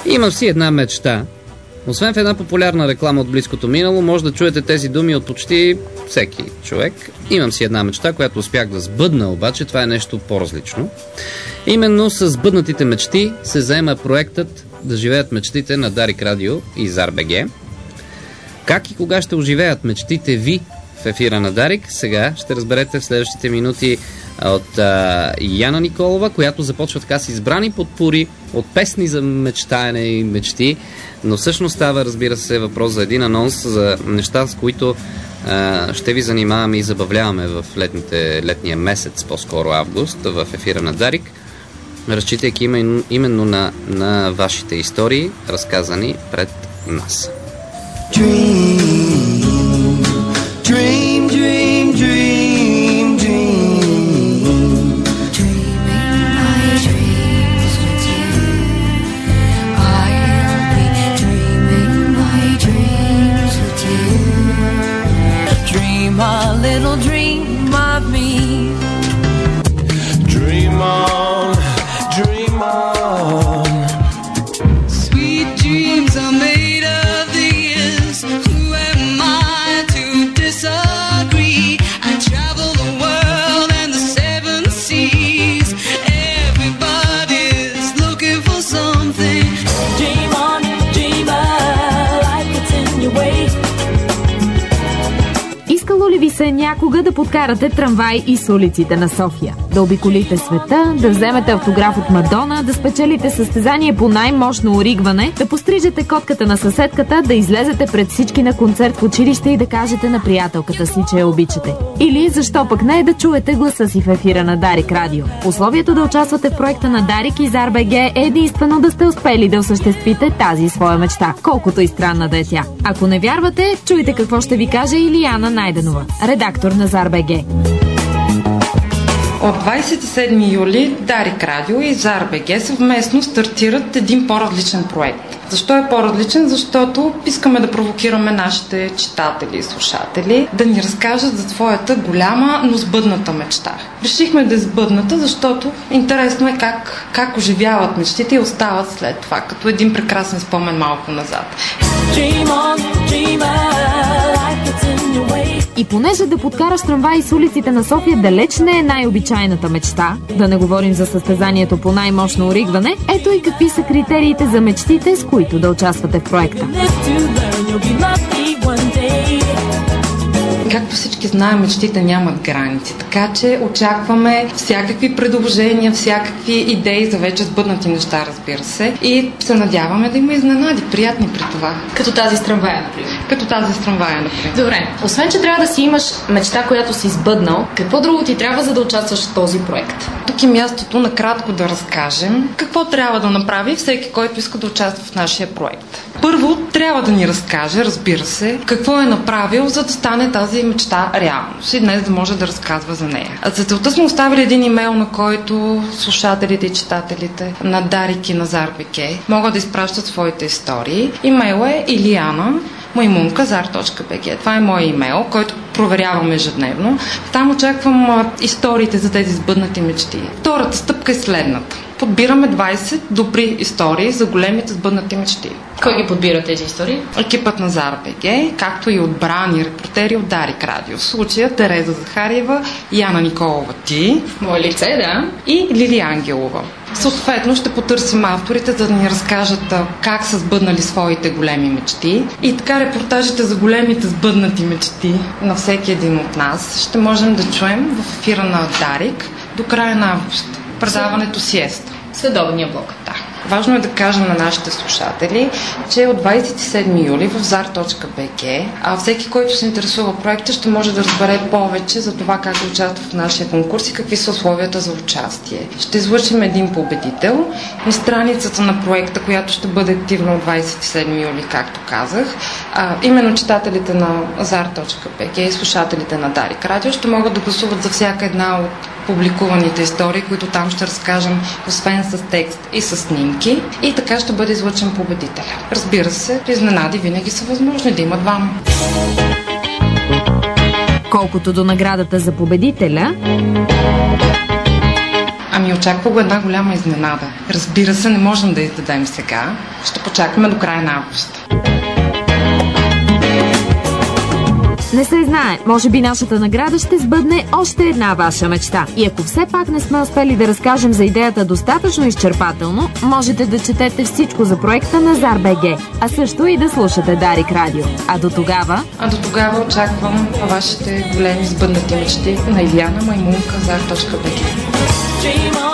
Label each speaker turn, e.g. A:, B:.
A: Имам си една мечта. Освен в една популярна реклама от близкото минало, може да чуете тези думи от почти всеки човек. Имам си една мечта, която успях да сбъдна, обаче това е нещо по-различно. Именно с сбъднатите мечти се заема проектът "Да живеят мечтите" на Дарик Радио и Zar.bg. Как и кога ще оживеят мечтите ви в ефира на Дарик, сега ще разберете в следващите минути от Яна Николова, която започва така с избрани подпори от песни за мечтаене и мечти, но всъщност става, разбира се, въпрос за един анонс за неща, с които ще ви занимаваме и забавляваме в летния месец, по-скоро август, в ефира на Дарик, разчитайки именно на вашите истории, разказани пред нас. Dream, dream, dream, dream. Dreaming my dreams with you. I'll be dreaming my dreams with you. Dream a little dream of me. Dream on, dream on. Sweet dreams are made of these. Who am I to disagree? I travel the world and the seven seas. Everybody's looking for something. Dream on, dreamer, like it's in your way. Искало ли ви се някога да подкарате трамвай из улиците на София? Да обиколите света, да вземете автограф от Мадона, да спечелите състезание по най-мощно оригване, да пострижете котката на съседката, да излезете пред всички на концерт в училище и да кажете на приятелката си, че я обичате? Или, защо пък не, да чуете гласа си в ефира на Дарик Радио? Условието да участвате в проекта на Дарик и Zar.bg е единствено да сте успели да осъществите тази своя мечта, колкото и странна да е тя. Ако не вярвате, чуйте какво ще ви каже Илияна Найденова, редактор на Zar.bg.
B: От 27 юли Дарик Радио и Zar.bg съвместно стартират един по-различен проект. Защо е по-различен? Защото искаме да провокираме нашите читатели и слушатели да ни разкажат за твоята голяма, но сбъдната мечта. Решихме да е сбъдната, защото интересно е как оживяват мечтите и остават след това, като един прекрасен спомен малко назад. Dream on, dreamer, like it's in your way.
C: И понеже да подкараш трамвай с улиците на София далеч не е най-обичайната мечта, да не говорим за състезанието по най-мощно оригване, ето и какви са критериите за мечтите, с които да участвате в проекта.
B: Както всички знаем, мечтите нямат граници, така че очакваме всякакви предложения, всякакви идеи за вече сбъднати неща, разбира се, и се надяваме да има изненади, приятни при това.
D: Като тази с трамвая, например.
B: Като тази с трамвая, например.
D: Добре, освен, че трябва да си имаш мечта, която си сбъднал, какво друго ти трябва, за да участваш в този проект?
B: Тук е мястото накратко да разкажем какво трябва да направи всеки, който иска да участва в нашия проект. Първо, трябва да ни разкаже, разбира се, какво е направил, за да стане тази мечта реалност и днес да може да разказва за нея. А за целта сме оставили един имейл, на който слушателите и читателите на Дарик и на Zar.bg могат да изпращат своите истории. Имейл е iliana@zar.bg. Това е мой имейл, който проверявам ежедневно. Там очаквам историите за тези сбъднати мечти. Втората стъпка е следната. Подбираме 20 добри истории за големите сбъднати мечти.
D: Кой ги подбира тези истории?
B: Екипът на Zar.bg, както и отбрани репортери от Дарик Радио. В случая Тереза Захариева, Яна Николова, ти,
D: мое лице, да,
B: и Лили Ангелова. Съответно ще потърсим авторите, за да ни разкажат как са сбъднали своите големи мечти. И така репортажите за големите сбъднати мечти на всеки един от нас ще можем да чуем в ефира на Дарик до края на август. Предаването Сиеста.
D: Следобедния блок.
B: Да. Важно е да кажем на нашите слушатели, че от 27 юли в zar.bg всеки, който се интересува проекта, ще може да разбере повече за това как да участва в нашия конкурс и какви са условията за участие. Ще излъчим един победител на страницата на проекта, която ще бъде активна от 27 юли, както казах. Именно читателите на zar.bg и слушателите на Дарик Радио ще могат да гласуват за всяка една от публикуваните истории, които там ще разкажем, освен с текст и с снимки, и така ще бъде излъчен победителя. Разбира се, изненади винаги са възможни, да има двама.
C: Колкото до наградата за победителя,
B: Ами очаква го една голяма изненада. Разбира се, не можем да издадем сега. Ще почакаме до края на август.
C: Не се знае, може би нашата награда ще сбъдне още една ваша мечта. И ако все пак не сме успели да разкажем за идеята достатъчно изчерпателно, можете да четете всичко за проекта на ZAR.BG, а също и да слушате Дарик Радио. А до тогава
B: очаквам вашите големи сбъднати мечти на Илияна Маймунка, ZAR.BG.